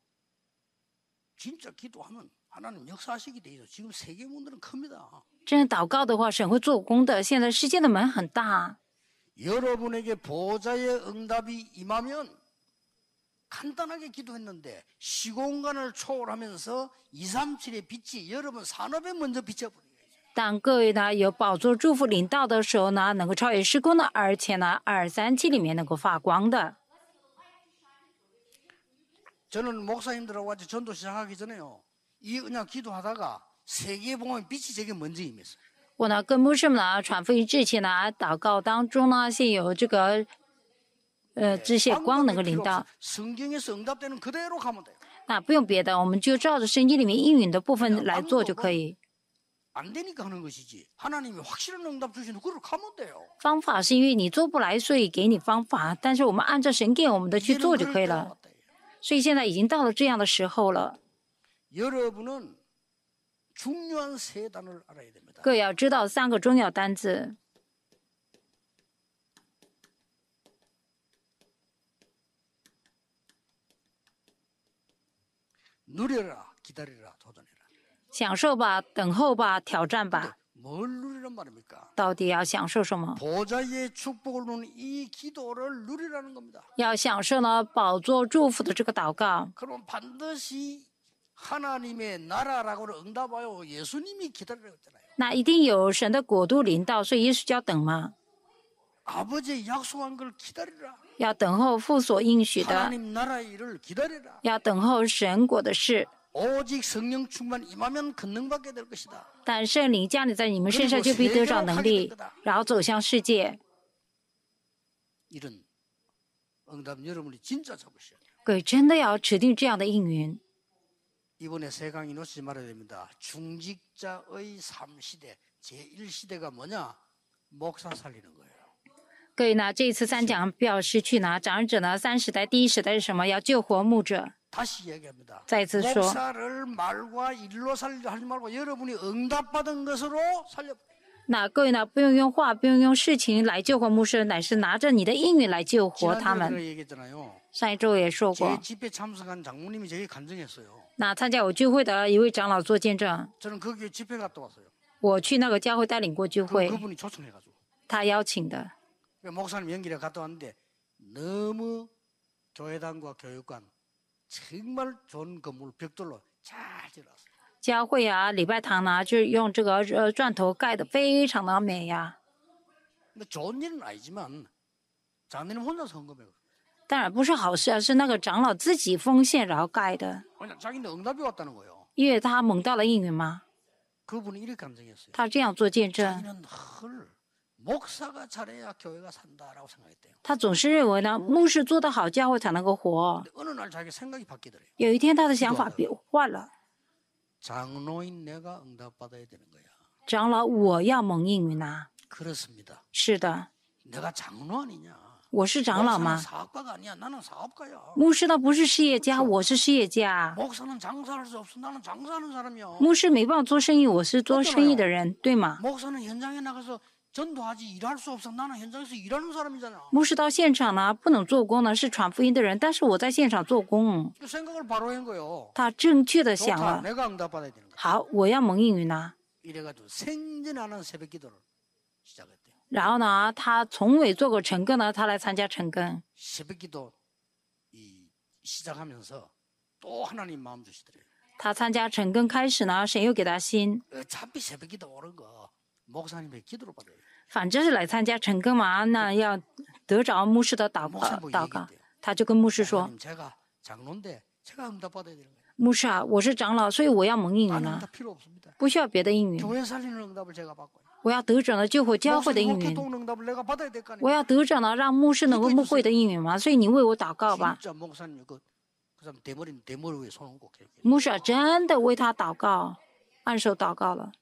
진짜 기도하면 하나님 역사하시게 돼 있어. 지금 세계 문들은 큽니다. 真祷告的话，神会做工的。现在世界的门很大， 여러분에게 보호자의 응답이 임하면 간단하게 기도했는데 시공간을 초월하면서 이삼칠의 빛이 여러분 산업에 먼저 비춰버려요. 当各位呢有宝座祝福领到的时候呢，能够超越时空的，而且呢二三七里面能够发光的。 저는 목사님들하고 같이 전도 시작하기 전에요. 이 그냥 기도하다가 세계복음의 빛이 제게 먼저 임했어요. 我呢跟牧师们呢传福音之前呢，祷告当中呢，先有这个呃这些光能够领到。 성경에서 응답되는 그대로 가면 돼요. 那不用别的，我们就照着圣经里面应允的部分来做就可以。 안 되니까 하는 것이지. 하나님이 확실한 응답 주시는 그걸 가면 돼요. 方法是因为你做不来，所以给你方法。但是我们按照神给我们的去 이제는 做就 그럴 可以 때가 了。 왔다. 所以现在已经到了这样的时候了。 여러분은 중요한 세 단어를 알아야 됩니다. 各位要知道三个重要单字： 누려라, 기다리라, 도전해라. 享受吧、等候吧、挑战吧。 뭘 누리란 말입니까? 到底要享受什么？ 보좌의 축복을 누는 이 기도를 누리라는 겁니다. 要享受呢宝座祝福的这个祷告。 그럼 반드시 하나님의 나라라고 응답하여 예수님이 기다리라고 했잖아요. 那一定有神的国度临到，所以耶稣就要等嘛， 아버지의 약속한 걸 기다리라. 要等候父所应许的， 하나님 나라의 일을 기다리라. 要等候神国的事。 오직 성령 충만 임하면 권능받게 될 것이다. 但圣灵降临在你们身上，就必得着能力，然后走向世界。 이런 응답 여러분이 진짜 잡으셔야 돼요. 各位真的要持定这样的应允。 이번에 세 강의 놓치지 말아야 됩니다. 중직자의 삼 시대, 제일 시대가 뭐냐? 목사 살리는 거예요. 各位呢，这一次三讲不要失去呢。长者呢，三时代第一时代是什么？要救活牧者。 다시 얘기합니다. 再次说， 목사를 말과 일로 살려 하지 말고 여러분이 응답받은 것으로 살려. 那各位呢，不用用话，不用用事情来救活牧师，乃是拿着你的应允来救活他 지난주에 们。 제가 얘기했잖아요. 上一周也说 제 过， 집회 참석한 장모님이 제게 간증했어요. 那参加我聚会的一位长老做见证， 저는 그 교회 집회 갔다 왔어요. 我去那个教会带领过聚 그, 会， 그분이 초청해가지고 他邀请的。 목사님 연결에 갔다 왔는데 너무 교회당과 교육관 정말 좋은 건물 벽돌로 잘 지어놨어요. 教会啊，礼拜堂呢，就是用这个呃砖头盖的，非常的美呀、 근데 좋은 일은 아니지만 장로님 혼자서 한 거예요. 当然不是好事啊，是那个长老自己奉献然后盖的， 왜냐 자기는 응답이 왔다는 거예요. 因为他蒙到了应允嘛。 그분이 이렇게 감정했어요. 他这样做见证， 자기는 헐 목사가 잘해야 교회가 산다라고 생각했대요. 他总是认为呢，牧师做得好，教会才能够活。 근데 어느 날 자기 생각이 바뀌더래요. 有一天他的想法变换了， 장로인 내가 응답받아야 되는 거야. 长老，我要蒙应允呐。 그렇습니다. 是的， 내가 장로 아니냐? 我是长老 목사는 吗？ 사업가가 아니야. 나는 사업가야. 牧师呢不是事业家，我是事业家。 목사는 장사할 수 없어. 나는 장사하는 사람이야. 牧师没办法做生意，我是做生意的人，对吗？ 목사는 현장에 나가서 전도하지 일할 수 없어. 나는 현장에서 일하는 사람이잖아. 牧师到现场呢，不能做工呢，是传福音的人，但是我在现场做工。 그 생각을 바로 한 거예요. 他正确的想 좋다. 了， 내가 응답받아야 되는 거야. 好，我要蒙应允呐。 이래가지고 생전하는 새벽 기도를 시작했대요. 然后呢，他从未做过晨更呢，他来参加晨更。 새벽 기도 이 시작하면서 또 하나님 마음 주시더래요. 他参加晨更开始呢，神又给他心， 어차피 새벽 기도 오는 거 목사님의 기도로 받아요. 反正是来参加晨更嘛，那要得着牧师的祷告 목사님 보고 祷告。 얘기했대요. 他就跟牧师说 목사님 제가 장로인데 제가 응답받아야 되는 거예요. ：“ 牧师啊，我是长老，所以我要蒙应允 다른 呢， 응답 필요 없습니다. 不需要别的应允， 교회 살리는 응답을 제가 받고요. 我要得着呢救活教会的 목사님 应允， 목회 도우는 응답을 내가 받아야 될 거 我 아니에요. 要得着呢让牧师能够牧会的应允嘛，所以你为我祷告吧。 진짜 목사님 그, 그 사람 대머리 대머리 위에 손 얹고 이렇게. 牧师啊，真的为他祷告，按手祷告了。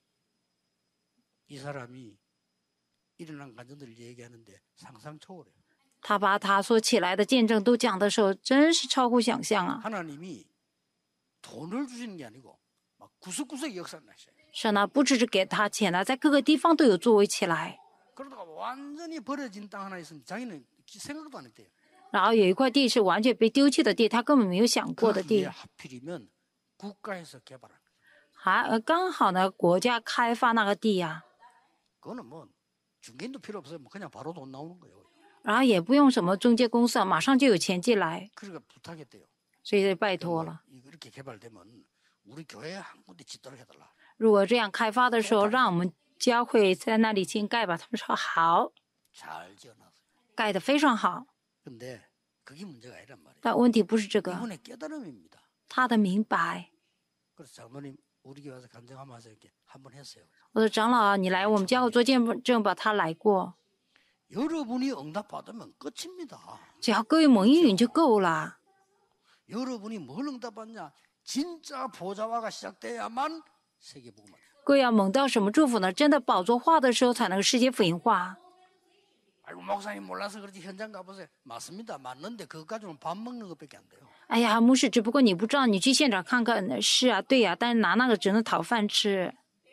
이 사람이 일어난 간증들을 얘기하는데 상상 초월해요. 他把他所起来的见证都讲的时候，真是超乎想象啊！ 하나님이 돈을 주시는 게 아니고 막 구석구석에 역사를 나셔요. 神呢，不只是给他钱了，在各个地方都有作为起来。 그러다가 완전히 버려진 땅 하나 있으면 자기는 생각도 안 했대요. 然后有一块地是完全被丢弃的地，他根本没有想过的 거기에 地， 하필이면 국가에서 개발한 거예요. 还呃刚好呢，国家开发那个地呀、 그거는 뭐 중개인도 필요 없어요. 뭐 그냥 바로 돈 나오는 거예요. 然后也不用什么中介公司，马上就有钱进来， 그러니까 부탁했대요. 所以拜托了。 이렇게 개발되면 우리 교회에 한 군데 짓도록 해달라. 如果这样开发的时候，让我们教会在那里先盖吧。他们说好， 잘 지어놨어요. 盖得非常好。 근데 그게 문제가 아니란 말이에요. 但问题不是这个， 이분의 깨달음입니다. 他的明白。 그래서 장로님 우리 교회 와서 간증하면서 이렇게 한번 했어요. 我说长老啊，你来我们教会做见证吧。他来过， 여러분이 응답 받으면 끝입니다. 只要各位蒙应允就够了。 여러분이 뭘 응답받냐? 진짜 보좌화가 시작돼야만 세계 복음화 돼요. 各位要蒙到什么祝福呢？真的宝座化的时候，才能世界福音化。 아이고 목사님 몰라서 그렇지 현장 가보세요. 맞습니다. 맞는데 그것 가지고는 밥 먹는 것밖에 안 돼요. 哎呀，牧师，只不过你不知道，你去现场看看。是啊，对呀、但是拿那个只能讨饭吃。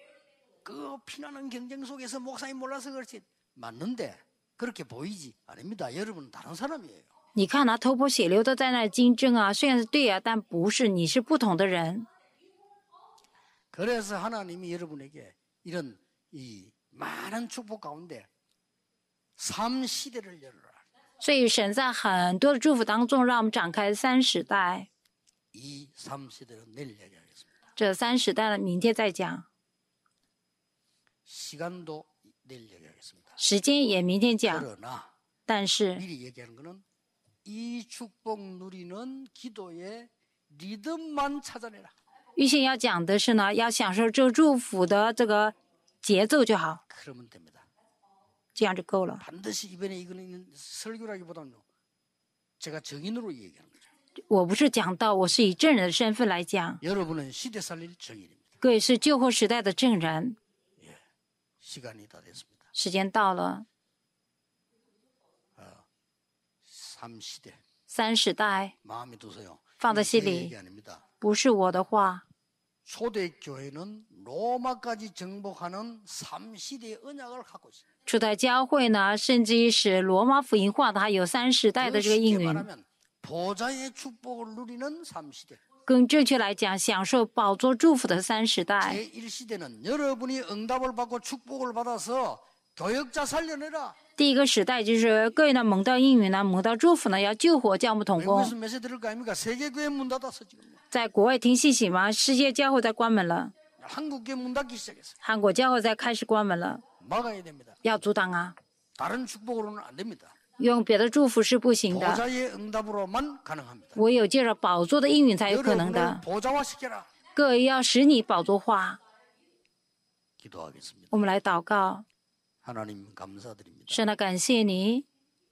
그 피나는 경쟁 속에서 목사님 몰라서 그렇지 맞는데 그렇게 보이지 아닙니다. 여러분은 다른 사람이에요. 你看他头破血流的在那竞争啊，虽然是对呀、但不是，你是不同的人。 그래서 하나님이 여러분에게 이런 이 많은 축복 가운데 삼 시대를 열어라. 所以神在很多的祝福当中，让我们展开三时代。 이 삼 시대는 내일 얘기하겠습니다. 这三时代呢，明天再讲， 시간도 내일 얘기하겠습니다. 时间也明天讲。 그러나 但是 미리 얘기하는 거는 이 축복 누리는 기도의 리듬만 찾아내라. 预先要讲的是呢，要享受这祝福的这个节奏就好， 그러면 됩니다. 这样就够了。 반드시 이번에 이거는 설교라기보다는 제가 증인으로 얘기하는 거죠. 我不是讲道，我是以证人的身份来讲。 여러분은 시대 살릴 증인입니다. 各位是救活时代的证人。 시간이 다 됐습니다. 时间到了， 삼 시대 三时代 마음에 두세요. 放在心 제 里， 얘기 아닙니다. 不是我的话。 초대교회는 로마까지 정복하는 삼 시대의 언약을 갖고 있어요. 初代教会呢，甚至于使罗马福音化的，还有三时代的这个应 쉽게 允。 말하면 보좌의 축복을 누리는 삼 시대. 更正确来讲，享受宝座祝福的三时代。 제일 시대는 여러분이 응답을 받고 축복을 받아서 교역자 살려내라. 第一个时代就是各位呢蒙到应允呢，蒙到祝福呢，要救活教牧同工。 외국에서 몇세 들을 거 아닙니까? 세계교회 문 닫아서 지금 在国外听信息吗？世界教会在关门了， 한국교회 문 닫기 시작했어요. 韩国教会在开始关门了， 막아야 됩니다. 要阻挡啊！ 다른 축복으로는 안 됩니다. 用别的祝福是不行的， 보좌의 응답으로만 가능합니다. 唯有借着宝座的应允才有可能 여러분을 的。 보좌화시켜라. 各位要使你宝座化。 기도하겠습니다. 我们来祷告， 하나님 감사드립니다. 神啊，感谢你，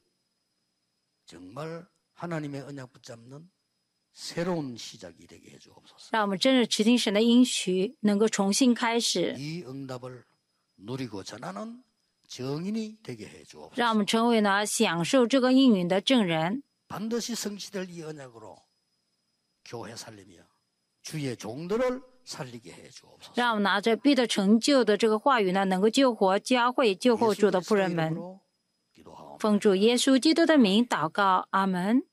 정말 하나님의 언약 붙잡는 새로운 시작이 되게 해주옵소서. 让我们真的持听神的应许，能够重新开始， 이 응답을 누리고 전하는 정인이 되게 让我 해주옵소서. 们成为呢享受这个应允的证人。 반드시 성취될 이 언약으로 교회 살리며 주의 종들을 살리게 해주옵소서. 让我们拿着必得成就的这个话语呢，能够救活教会、救活主的仆人们。 이름으로 기도하옵나이다. 奉主耶稣基督的名祷告，阿门。